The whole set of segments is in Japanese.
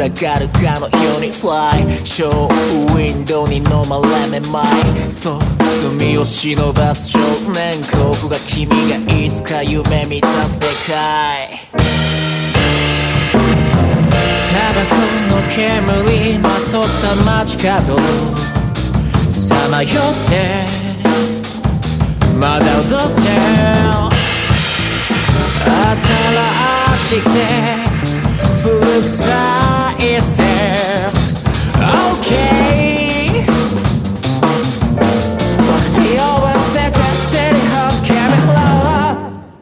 たがるかのようにフライショーウィンドウに飲まれめまいそう罪を忍ばす少年甲府が君がいつか夢見た世界タバコの煙まとった街角さまよってまだ踊って新しくて古臭いステップ OK 酔わせたセリフキャメラ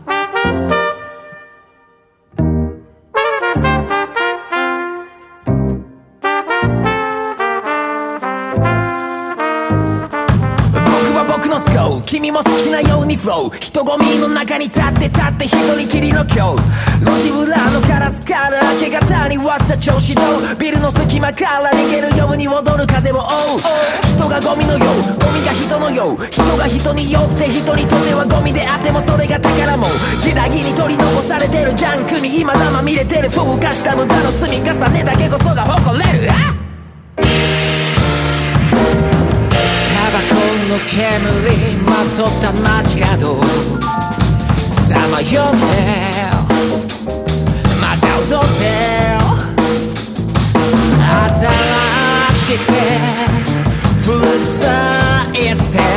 僕は僕の都合君も好きなようにフロー人混みの中に立って一人きりの今日路地裏のガラスから明け方にわした調子とビルの隙間から逃げるように踊る風を追う人がゴミのようゴミが人のよう人が人によって人にとってはゴミであってもそれが宝物時代に取り残されてるジャンクに今生見れてる風化した無駄の積み重ねだけこそが誇れるタバコの煙まとった街角さまよってまた踊って新しくて古臭いステップ